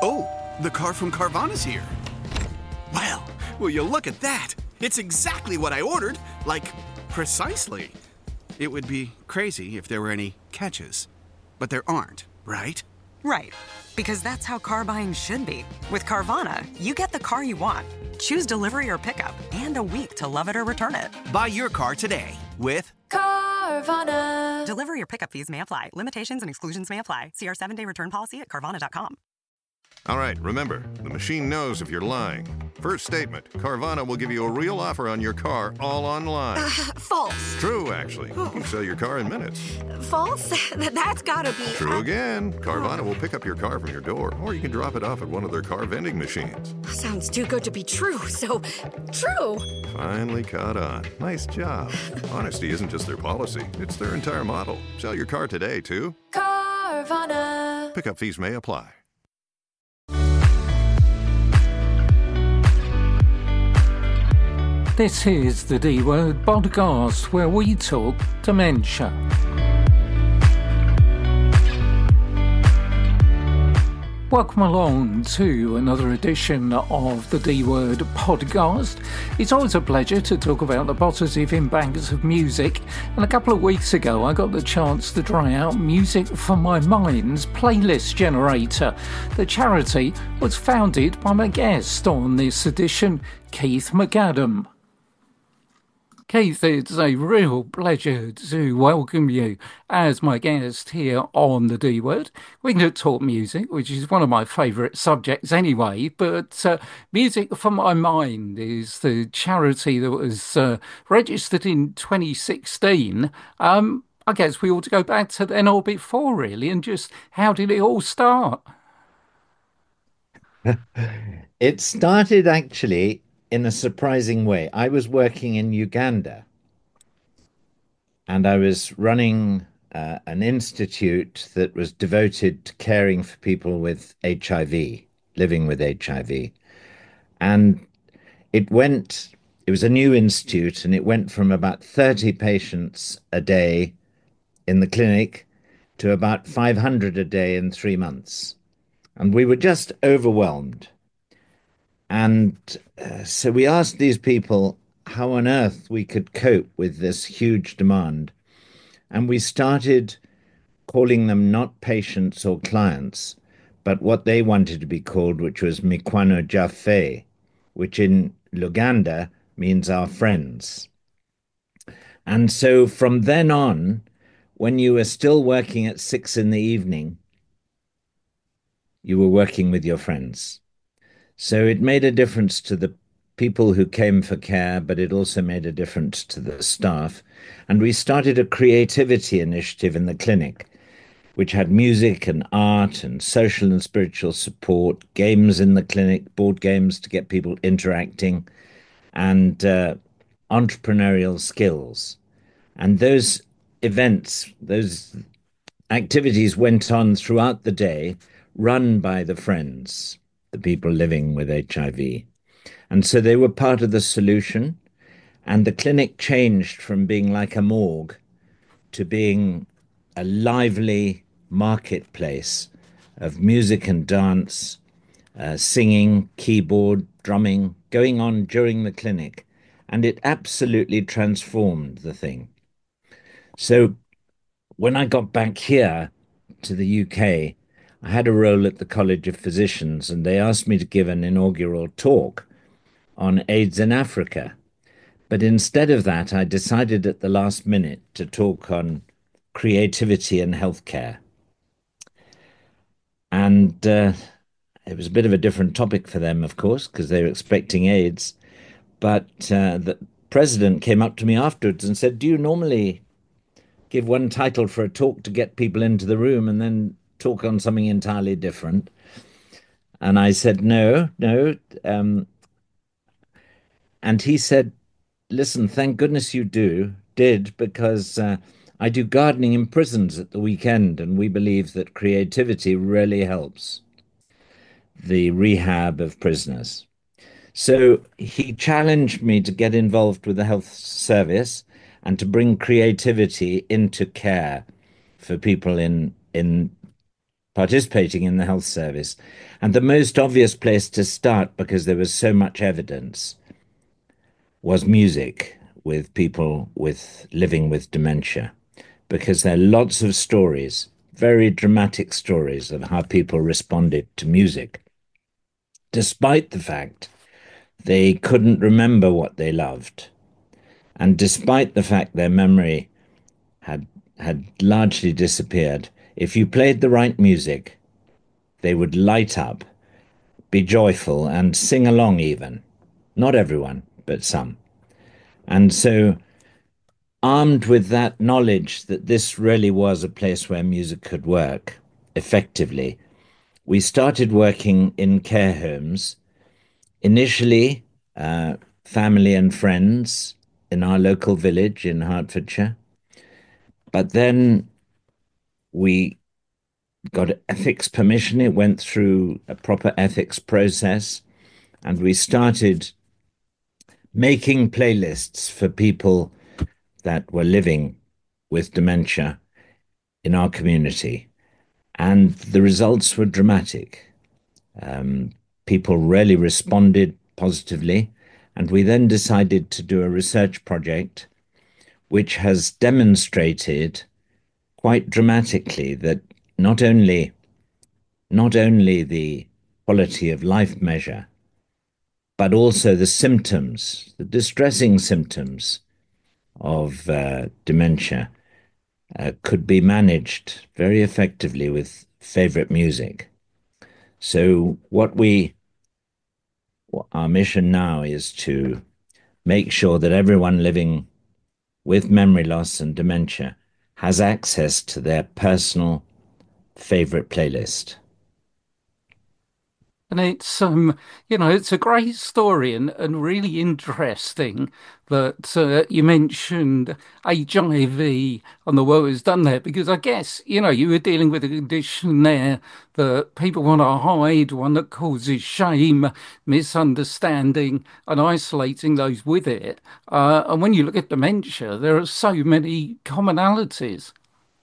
Oh, the car from Carvana's here. Well, will you look at that? It's exactly what I ordered. Like, precisely. It would be crazy if there were any catches. But there aren't, right? Right. Because that's how car buying should be. With Carvana, you get the car you want. Choose delivery or pickup and a week to love it or return it. Buy your car today with Carvana. Delivery or pickup fees may apply. Limitations and exclusions may apply. See our 7-day return policy at Carvana.com. All right, remember, the machine knows if you're lying. First statement, Carvana will give you a real offer on your car all online. False. True, actually. You can sell your car in minutes. False? That's gotta be... True again. Carvana will pick up your car from your door, or you can drop it off at one of their car vending machines. Sounds too good to be true, so true. Finally caught on. Nice job. Honesty isn't just their policy, it's their entire model. Sell your car today, too. Carvana. Pickup fees may apply. This is the D-Word podcast where we talk dementia. Welcome along to another edition of the D-Word podcast. It's always a pleasure to talk about the positive impacts of music, and a couple of weeks ago I got the chance to try out Music for My Mind's playlist generator. The charity was founded by my guest on this edition, Keith McAdam. Keith, it's a real pleasure to welcome you as my guest here on the D-Word. We're going to talk music, which is one of my favourite subjects anyway, but Music for My Mind is the charity that was registered in 2016. I guess we ought to go back to then or before, really, and just how did it all start? It started actually in a surprising way. I was working in Uganda and I was running an institute that was devoted to caring for people with HIV, living with HIV. And it was a new institute, and it went from about 30 patients a day in the clinic to about 500 a day in 3 months. And we were just overwhelmed. And so we asked these people how on earth we could cope with this huge demand. And we started calling them not patients or clients, but what they wanted to be called, which was Mikwano Jaffe, which in Luganda means our friends. And so from then on, when you were still working at 6 p.m, you were working with your friends. So it made a difference to the people who came for care, but it also made a difference to the staff. And we started a creativity initiative in the clinic, which had music and art and social and spiritual support, games in the clinic, board games to get people interacting, and entrepreneurial skills. And those events, those activities went on throughout the day, run by the friends, the people living with HIV. And so they were part of the solution. And the clinic changed from being like a morgue to being a lively marketplace of music and dance, singing, keyboard, drumming, going on during the clinic. And it absolutely transformed the thing. So when I got back here to the UK, I had a role at the College of Physicians, and they asked me to give an inaugural talk on AIDS in Africa. But instead of that, I decided at the last minute to talk on creativity and healthcare. And it was a bit of a different topic for them, of course, because they were expecting AIDS. But the president came up to me afterwards and said, "Do you normally give one title for a talk to get people into the room and then talk on something entirely different?" And I said, no. And he said, "Listen, thank goodness you did, because I do gardening in prisons at the weekend, and we believe that creativity really helps the rehab of prisoners." So he challenged me to get involved with the health service and to bring creativity into care for people in participating in the health service. And the most obvious place to start, because there was so much evidence, was music with people with living with dementia, because there are lots of stories, very dramatic stories of how people responded to music, despite the fact they couldn't remember what they loved, and despite the fact their memory had largely disappeared. If you played the right music, they would light up, be joyful, and sing along even. Not everyone, but some. And so, armed with that knowledge that this really was a place where music could work effectively, we started working in care homes. Initially, family and friends in our local village in Hertfordshire. But then we got ethics permission. It went through a proper ethics process, and we started making playlists for people that were living with dementia in our community. And the results were dramatic. People really responded positively. And we then decided to do a research project which has demonstrated quite dramatically that not only the quality of life measure, but also the symptoms, the distressing symptoms of dementia could be managed very effectively with favorite music. So our mission now is to make sure that everyone living with memory loss and dementia has access to their personal favorite playlist. And it's a great story and really interesting that you mentioned HIV and the work was done there, because I guess, you were dealing with a condition there that people want to hide, one that causes shame, misunderstanding, and isolating those with it. And when you look at dementia, there are so many commonalities.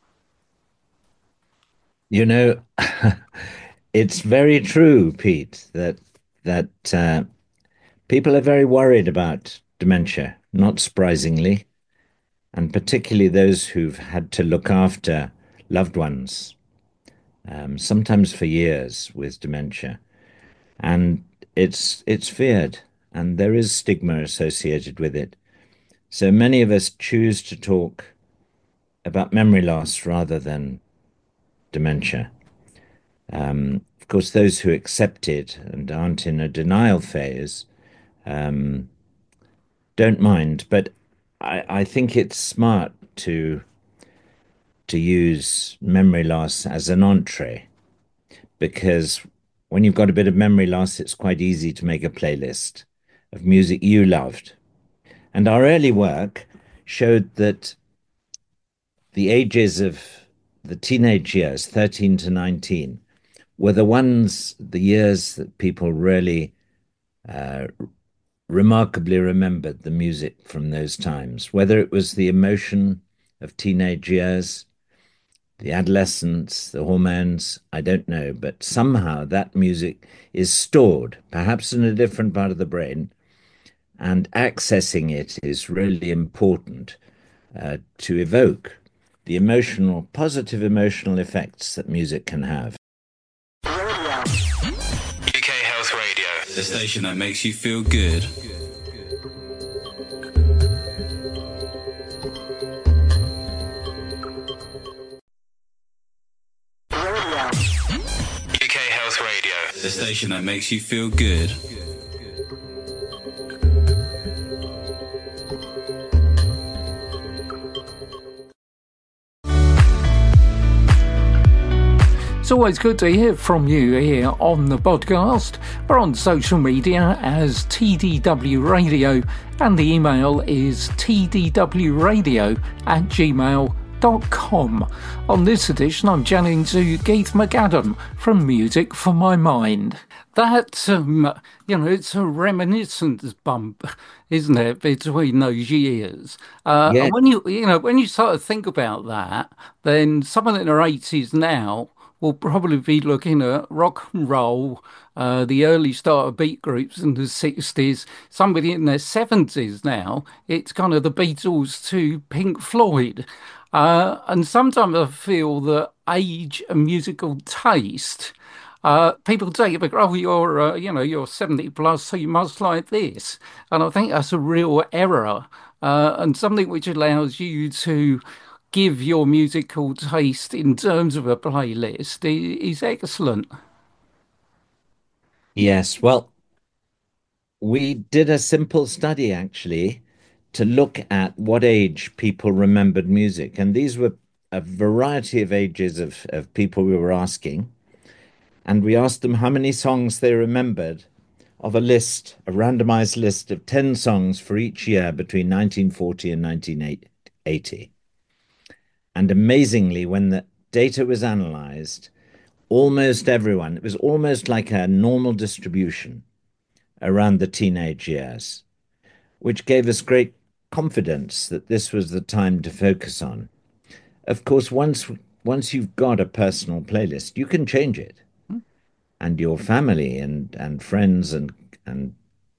It's very true, Pete, that people are very worried about dementia, not surprisingly, and particularly those who've had to look after loved ones, sometimes for years with dementia. And it's feared, and there is stigma associated with it. So many of us choose to talk about memory loss rather than dementia. Of course, those who accept it and aren't in a denial phase don't mind, but I think it's smart to use memory loss as an entree, because when you've got a bit of memory loss, it's quite easy to make a playlist of music you loved. And our early work showed that the ages of the teenage years, 13 to 19, were the years that people really remarkably remembered the music from those times, whether it was the emotion of teenage years, the adolescence, the hormones, I don't know, but somehow that music is stored, perhaps in a different part of the brain, and accessing it is really important to evoke the positive emotional effects that music can have. UK Health Radio, the station that makes you feel good. UK Health Radio, the station that makes you feel good. It's always good to hear from you here on the podcast. We're on social media as TDW Radio, and the email is tdwradio@gmail.com. On this edition, I'm chatting to Keith McAdam from Music for My Mind. That, it's a reminiscence bump, isn't it, between those years? Yeah. And when you sort of think about that, then someone in their 80s now will probably be looking at rock and roll, the early start of beat groups in the 60s, somebody in their 70s now. It's kind of the Beatles to Pink Floyd. And sometimes I feel that age and musical taste, people take it, oh, you're 70 plus, so you must like this. And I think that's a real error, and something which allows you to give your musical taste in terms of a playlist is excellent. Yes, well, we did a simple study actually to look at what age people remembered music. And these were a variety of ages of people we were asking. And we asked them how many songs they remembered of a list, a randomized list of 10 songs for each year between 1940 and 1980. And amazingly, when the data was analyzed, almost everyone, it was almost like a normal distribution around the teenage years, which gave us great confidence that this was the time to focus on. Of course, once you've got a personal playlist, you can change it. And your family and friends and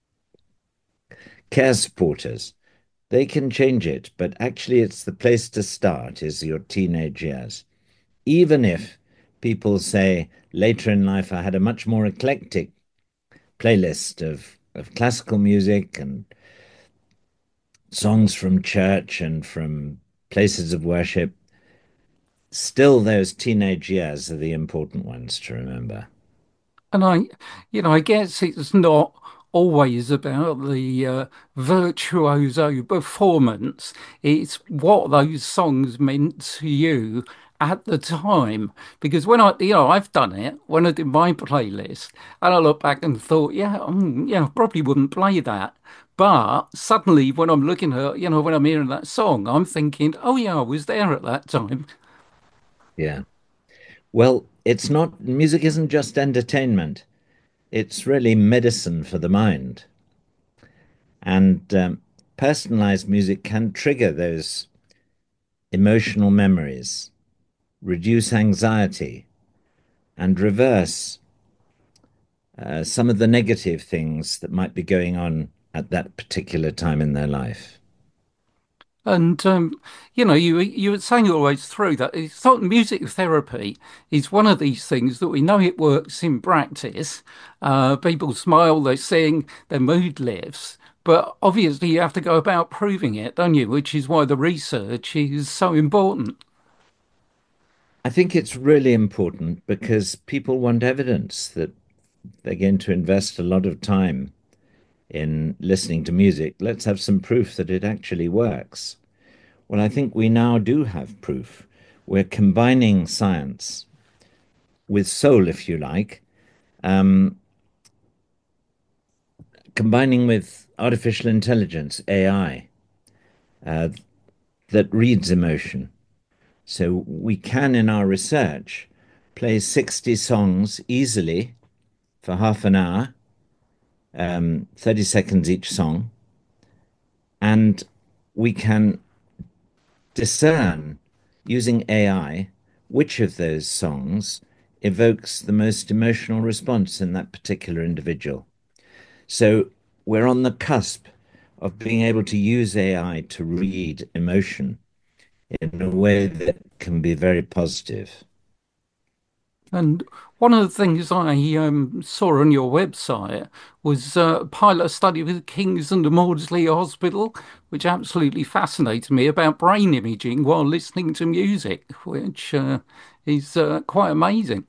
care supporters, they can change it. But actually, it's the place to start is your teenage years. Even if people say later in life, I had a much more eclectic playlist of classical music and songs from church and from places of worship, still those teenage years are the important ones to remember. And I guess it's not always about the virtuoso performance. It's what those songs meant to you at the time. Because I've done it when I did my playlist, and I look back and thought, yeah, I probably wouldn't play that. But suddenly, when I'm looking at, when I'm hearing that song, I'm thinking, oh yeah, I was there at that time. Yeah. Well, it's not, music isn't just entertainment. It's really medicine for the mind. And personalized music can trigger those emotional memories, reduce anxiety, and reverse some of the negative things that might be going on at that particular time in their life. And you were saying always through that it's thought music therapy is one of these things that we know it works in practice. People smile, they sing, their mood lifts, but obviously you have to go about proving it, don't you? Which is why the research is so important. I think it's really important because people want evidence that they're going to invest a lot of time in listening to music. Let's have some proof that it actually works. Well, I think we now do have proof. We're combining science with soul, if you like, um, combining with artificial intelligence, AI, uh, that reads emotion. So we can, in our research, play 60 songs easily for half an hour, 30 seconds each song, and we can discern using AI which of those songs evokes the most emotional response in that particular individual. So we're on the cusp of being able to use AI to read emotion in a way that can be very positive. And one of the things I saw on your website was a pilot study with King's and the Maudsley Hospital, which absolutely fascinated me about brain imaging while listening to music, which is quite amazing.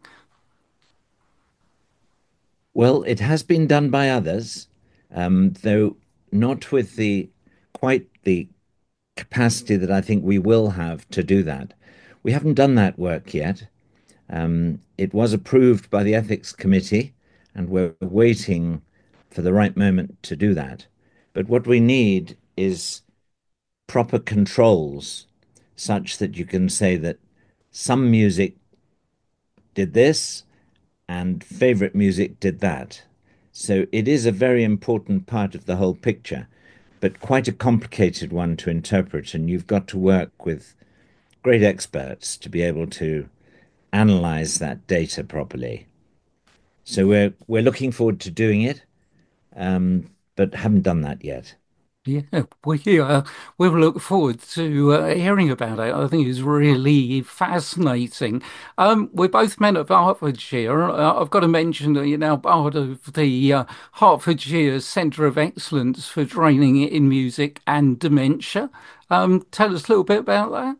Well, it has been done by others, though not with the quite the capacity that I think we will have to do that. We haven't done that work yet. It was approved by the ethics committee, and we're waiting for the right moment to do that. But what we need is proper controls such that you can say that some music did this and favorite music did that. So it is a very important part of the whole picture, but quite a complicated one to interpret. And you've got to work with great experts to be able to analyze that data properly. So we're looking forward to doing it, but haven't done that yet. Yeah, we'll look forward to hearing about it. I think it's really fascinating. We're both men of Hertfordshire. I've got to mention that you're now part of the Hertfordshire Centre of Excellence for Training in Music and Dementia. Tell us a little bit about that.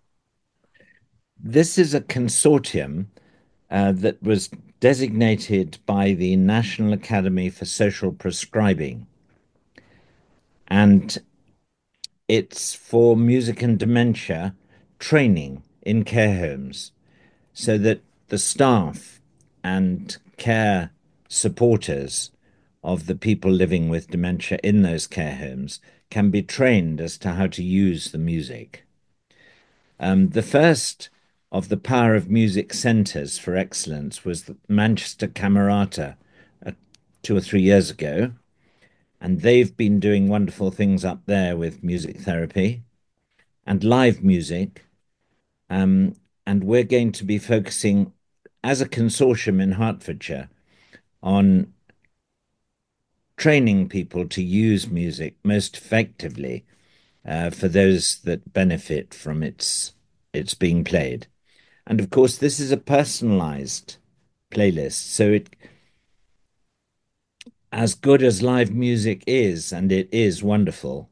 This is a consortium that was designated by the National Academy for Social Prescribing, and it's for music and dementia training in care homes so that the staff and care supporters of the people living with dementia in those care homes can be trained as to how to use the music. The first of the Power of Music Centres for Excellence was the Manchester Camerata 2 or 3 years ago, and they've been doing wonderful things up there with music therapy and live music. And we're going to be focusing as a consortium in Hertfordshire on training people to use music most effectively for those that benefit from its being played. And of course, this is a personalized playlist. So it, as good as live music is, and it is wonderful,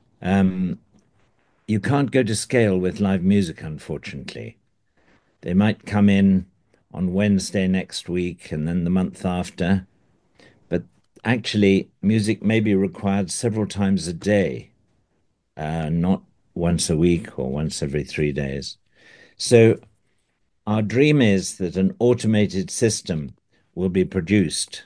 you can't go to scale with live music, unfortunately. They might come in on Wednesday next week and then the month after, but actually, music may be required several times a day, not once a week or once every 3 days. So, our dream is that an automated system will be produced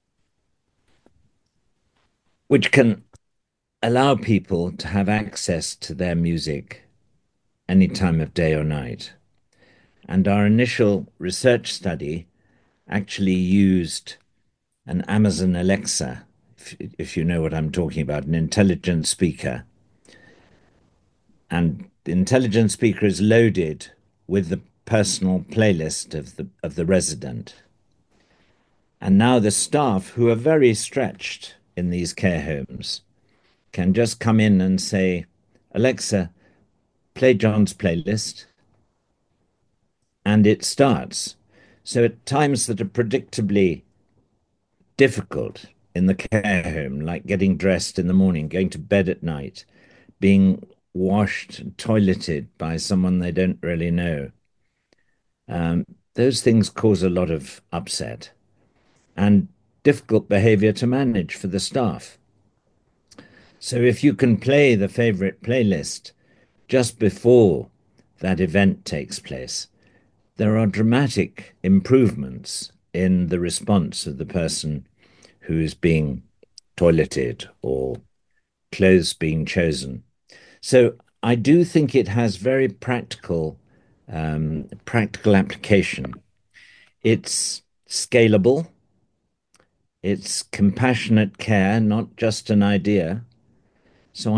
which can allow people to have access to their music any time of day or night. And our initial research study actually used an Amazon Alexa, if you know what I'm talking about, an intelligent speaker. And the intelligent speaker is loaded with the personal playlist of the resident. And now the staff, who are very stretched in these care homes, can just come in and say, Alexa, play John's playlist, and it starts. So at times that are predictably difficult in the care home, like getting dressed in the morning, going to bed at night, being washed and toileted by someone they don't really know, those things cause a lot of upset and difficult behavior to manage for the staff. So if you can play the favorite playlist just before that event takes place, there are dramatic improvements in the response of the person who is being toileted or clothes being chosen. So I do think it has very practical application. It's scalable. It's compassionate care, not just an idea. So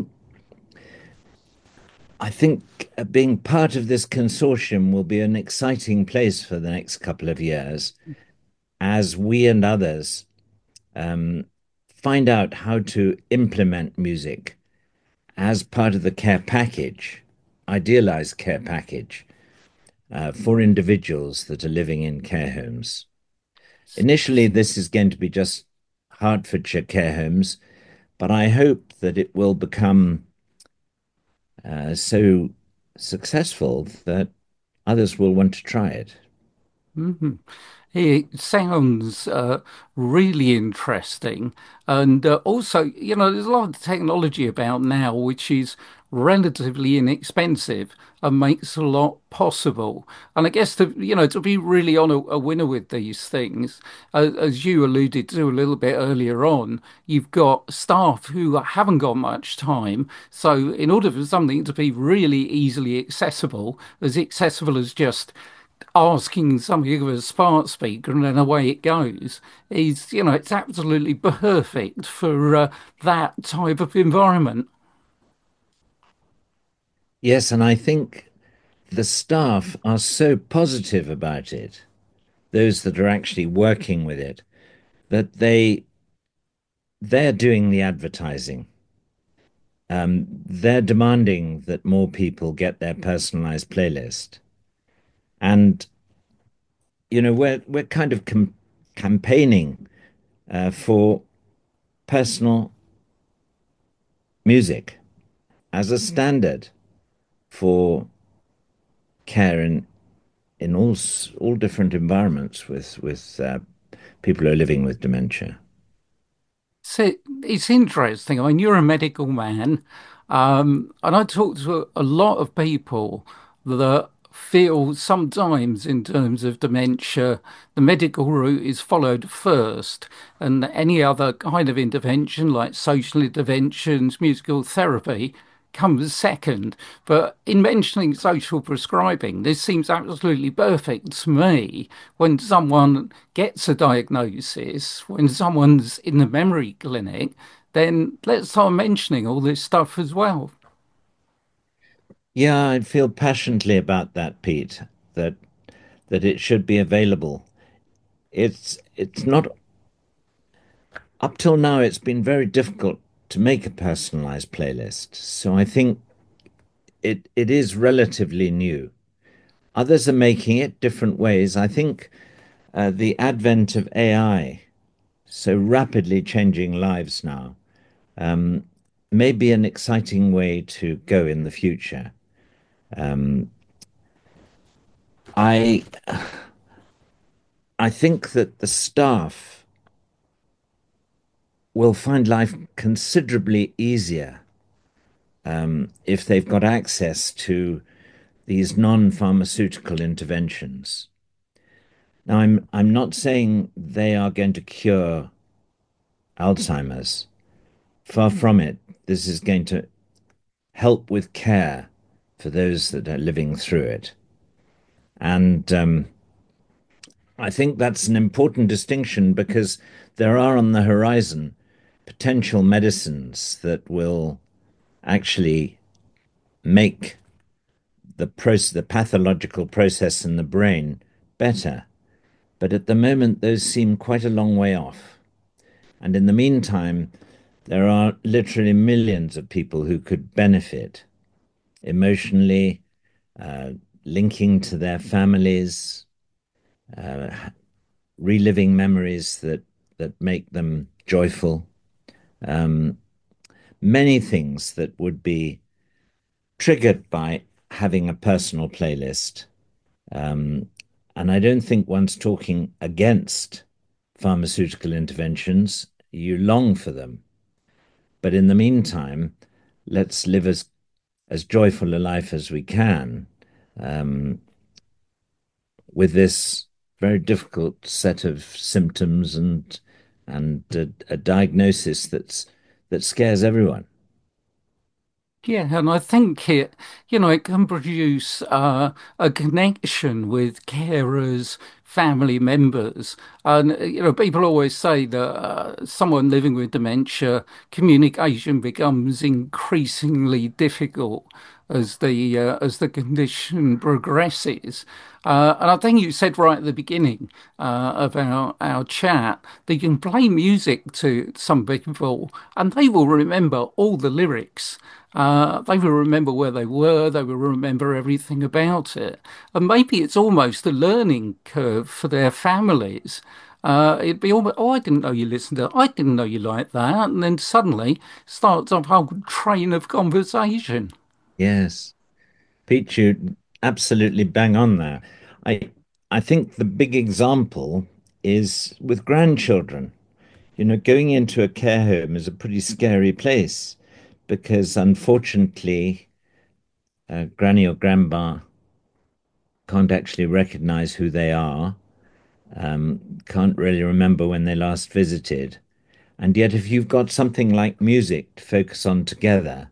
I think being part of this consortium will be an exciting place for the next couple of years as we and others find out how to implement music as part of the care package, idealized care package for individuals that are living in care homes. Initially, this is going to be just Hertfordshire care homes, but I hope that it will become so successful that others will want to try it. Mhm. It sounds really interesting. And also, there's a lot of technology about now which is relatively inexpensive and makes a lot possible. And I guess to be really on a winner with these things, as you alluded to a little bit earlier on, you've got staff who haven't got much time. So in order for something to be really easily accessible as just asking somebody of a smart speaker and then away it goes it's absolutely perfect for that type of environment. Yes, and I think the staff are so positive about it, those that are actually working with it, that they're doing the advertising. They're demanding that more people get their personalized playlist. And we're kind of campaigning for personal music as a standard for care in all different environments with people who are living with dementia. So it's interesting. I mean, you're a medical man, and I talk to a lot of people that feel sometimes, in terms of dementia, the medical route is followed first, and any other kind of intervention, like social interventions, musical therapy, comes second. But in mentioning social prescribing, this seems absolutely perfect to me. When someone gets a diagnosis, when someone's in the memory clinic, then let's start mentioning all this stuff as well. Yeah, I feel passionately about that, Pete, that that it should be available. It's not up till now it's been very difficult to make a personalized playlist. So I think it is relatively new. Others are making it different ways. I think the advent of AI, so rapidly changing lives now, um, may be an exciting way to go in the future. Um, I I think that the staff will find life considerably easier if they've got access to these non-pharmaceutical interventions. Now, I'm not saying they are going to cure Alzheimer's. Far from it. This is going to help with care for those that are living through it. And I think that's an important distinction because there are on the horizon potential medicines that will actually make the pathological process in the brain better. But at the moment, those seem quite a long way off. And in the meantime, there are literally millions of people who could benefit emotionally, uh, linking to their families, uh, reliving memories that make them joyful. Um, Many things that would be triggered by having a personal playlist. Um, and I don't think one's talking against pharmaceutical interventions. You long for them. But in the meantime, let's live as joyful a life as we can um, with this very difficult set of symptoms and a diagnosis that scares everyone. Yeah, and I think it can produce a connection with carers, family members. And, people always say that someone living with dementia, communication becomes increasingly difficult as the condition progresses. And I think you said right at the beginning of our chat that you can play music to some people and they will remember all the lyrics. They will remember where they were, they will remember everything about it. And maybe it's almost a learning curve for their families. It'd be almost, oh, I didn't know you listened to that. I didn't know you liked that. And then suddenly starts a whole train of conversation. Yes, Pete, you absolutely bang on there. I I think the big example is with grandchildren. Going into a care home is a pretty scary place because unfortunately, granny or grandma can't actually recognize who they are, can't really remember when they last visited. And yet, if you've got something like music to focus on together,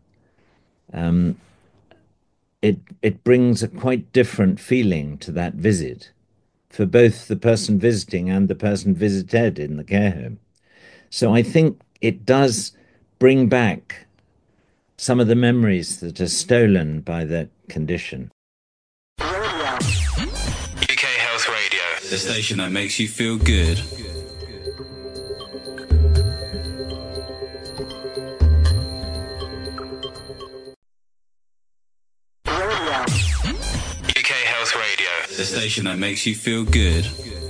it brings a quite different feeling to that visit for both the person visiting and the person visited in the care home. So I think it does bring back some of the memories that are stolen by that condition. the station that makes you feel good. UK Health Radio, the station that makes you feel good.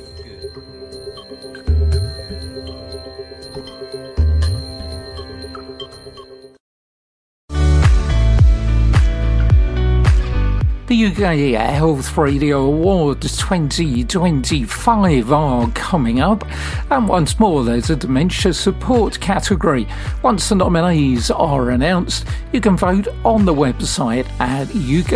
The UK Health Radio Awards 2025 are coming up, and once more there's a dementia support category. Once the nominees are announced, you can vote on the website at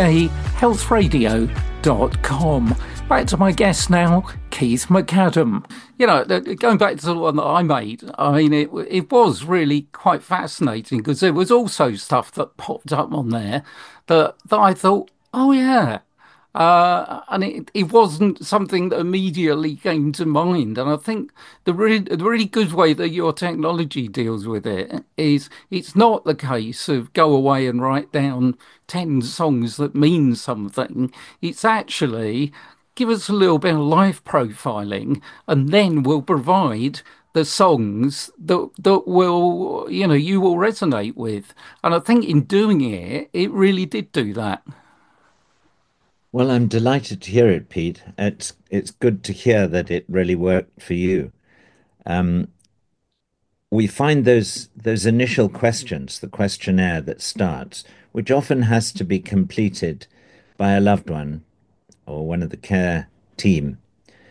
ukhealthradio.com. Back to my guest now, Keith McAdam. You know, going back to the one that I made, I mean, it was really quite fascinating because there was also stuff that popped up on there that I thought, oh, yeah. And it wasn't something that immediately came to mind. And I think the really good way that your technology deals with it is it's not the case of go away and write down 10 songs that mean something. It's actually give us a little bit of life profiling, and then we'll provide the songs that will, you will resonate with. And I think in doing it, it really did do that. Well, I'm delighted to hear it, Pete. It's good to hear that it really worked for you. We find those initial questions, the questionnaire that starts, which often has to be completed by a loved one or one of the care team.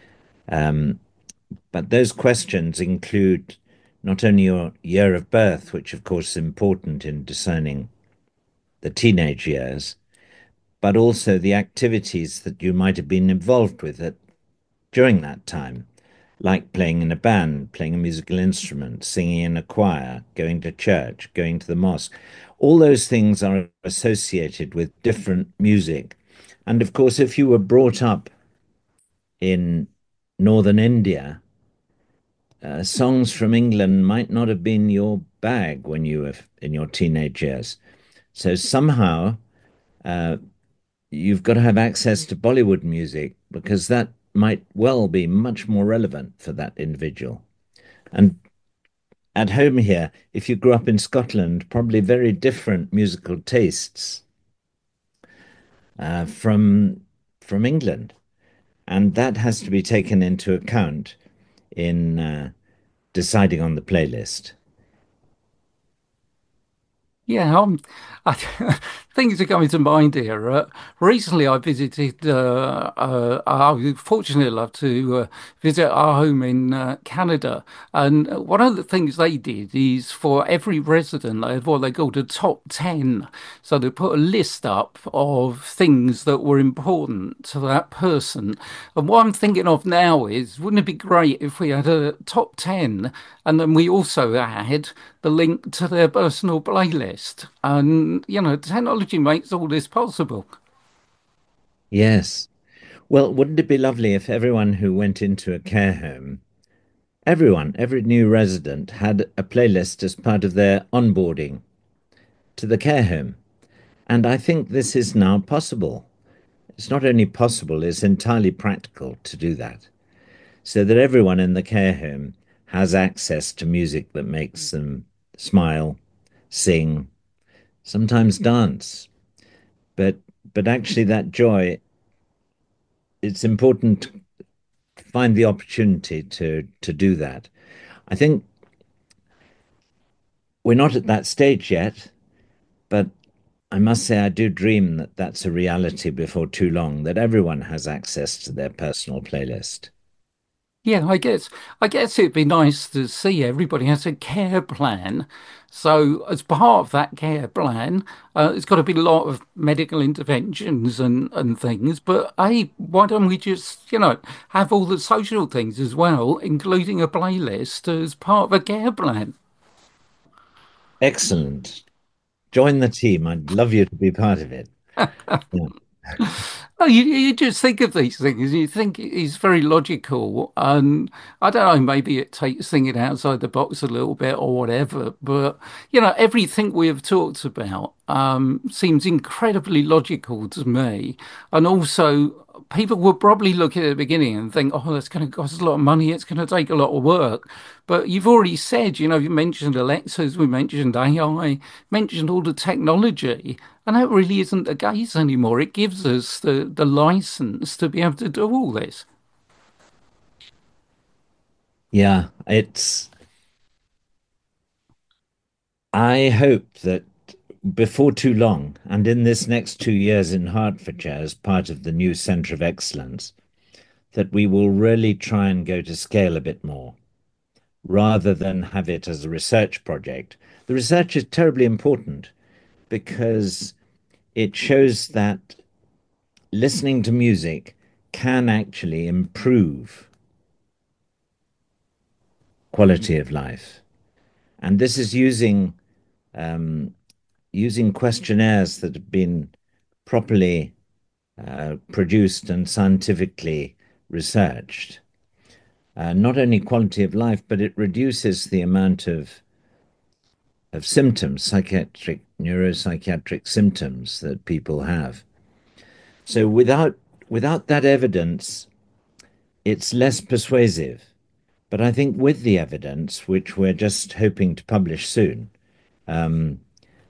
But those questions include not only your year of birth, which of course is important in discerning the teenage years, but also the activities that you might have been involved with during that time, like playing in a band, playing a musical instrument, singing in a choir, going to church, going to the mosque. All those things are associated with different music. And of course, if you were brought up in northern India, songs from England might not have been your bag when you were in your teenage years. So somehow, you've got to have access to Bollywood music because that might well be much more relevant for that individual. And at home here, if you grew up in Scotland, probably very different musical tastes from England. And that has to be taken into account in deciding on the playlist. Yeah, things are coming to mind here. Recently, I visited, I was fortunate enough to visit our home in Canada. And one of the things they did is for every resident, they had what they called a top 10. So they put a list up of things that were important to that person. And what I'm thinking of now is, wouldn't it be great if we had a top 10 and then we also had the link to their personal playlist? And, technology makes all this possible. Yes. Well, wouldn't it be lovely if everyone who went into a care home, every new resident had a playlist as part of their onboarding to the care home? And I think this is now possible. It's not only possible, it's entirely practical to do that, so that everyone in the care home has access to music that makes them smile, sing, sometimes dance. But actually that joy, it's important to find the opportunity to do that. I think we're not at that stage yet, but I must say I do dream that that's a reality before too long, that everyone has access to their personal playlist. Yeah, I guess it'd be nice to see everybody has a care plan. So as part of that care plan, it's got to be a lot of medical interventions and things. But hey, why don't we just, have all the social things as well, including a playlist as part of a care plan? Excellent. Join the team. I'd love you to be part of it. Yeah. Oh, you just think of these things, you think it's very logical, and I don't know, maybe it takes thinking outside the box a little bit or whatever, but, everything we have talked about seems incredibly logical to me, and also people would probably look at it at the beginning and think, oh, that's going to cost a lot of money. It's going to take a lot of work. But you've already said, you mentioned Alexas, we mentioned AI, mentioned all the technology, and that really isn't the case anymore. It gives us the license to be able to do all this. Yeah, I hope that before too long, and in this next 2 years in Hertfordshire as part of the new Centre of Excellence, that we will really try and go to scale a bit more, rather than have it as a research project. The research is terribly important because it shows that listening to music can actually improve quality of life. And this is using questionnaires that have been properly produced and scientifically researched. Not only quality of life, but it reduces the amount of symptoms, neuropsychiatric symptoms that people have. So without that evidence, it's less persuasive. But I think with the evidence, which we're just hoping to publish soon, and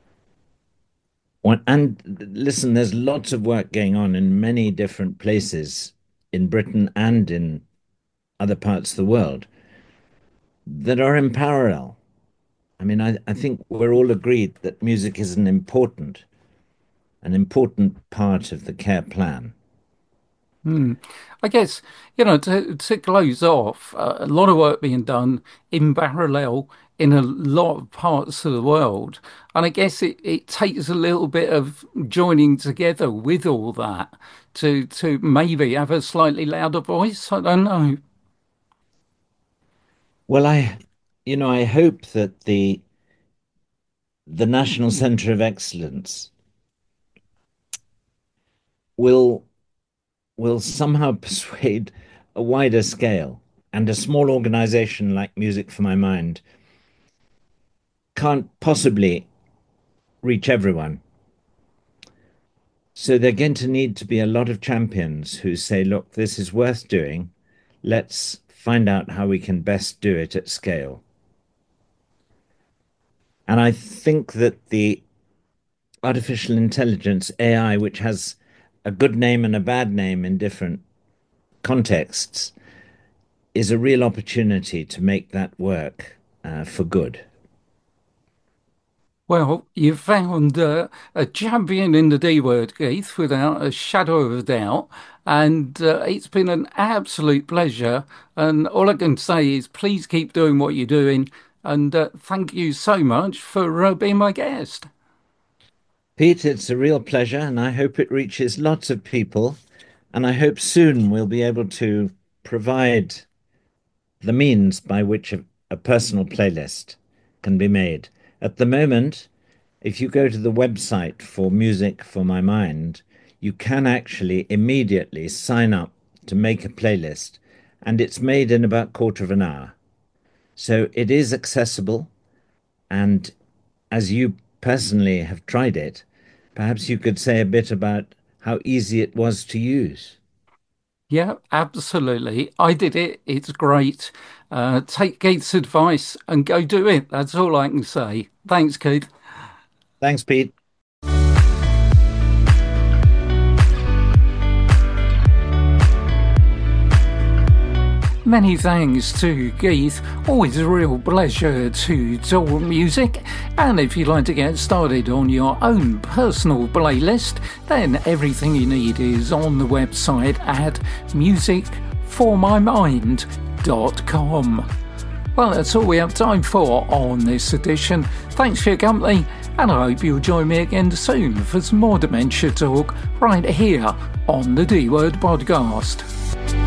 listen, there's lots of work going on in many different places in Britain and in other parts of the world that are in parallel. I mean, I think we're all agreed that music is an important part of the care plan. I guess, to close off, a lot of work being done in parallel in a lot of parts of the world. And I guess it takes a little bit of joining together with all that to maybe have a slightly louder voice. I don't know. Well, I hope that the National Centre of Excellence will somehow persuade a wider scale, and a small organization like Music for My Mind can't possibly reach everyone. So they're going to need to be a lot of champions who say, look, this is worth doing. Let's find out how we can best do it at scale. And I think that the artificial intelligence, AI, which has a good name and a bad name in different contexts, is a real opportunity to make that work for good. Well, you found a champion in the D word, Keith, without a shadow of a doubt. And it's been an absolute pleasure. And all I can say is please keep doing what you're doing. And thank you so much for being my guest. Pete, it's a real pleasure, and I hope it reaches lots of people. And I hope soon we'll be able to provide the means by which a personal playlist can be made. At the moment, if you go to the website for Music for My Mind, you can actually immediately sign up to make a playlist, and it's made in about a quarter of an hour. So it is accessible, and as you personally have tried it, perhaps you could say a bit about how easy it was to use. Yeah, absolutely. I did it. It's great. Take Keith's advice and go do it. That's all I can say. Thanks, Keith. Thanks, Pete. Many thanks to Keith. Always a real pleasure to talk music. And if you'd like to get started on your own personal playlist, then everything you need is on the website at musicformymind.com. Well, that's all we have time for on this edition. Thanks for your company, and I hope you'll join me again soon for some more dementia talk right here on the D Word Podcast.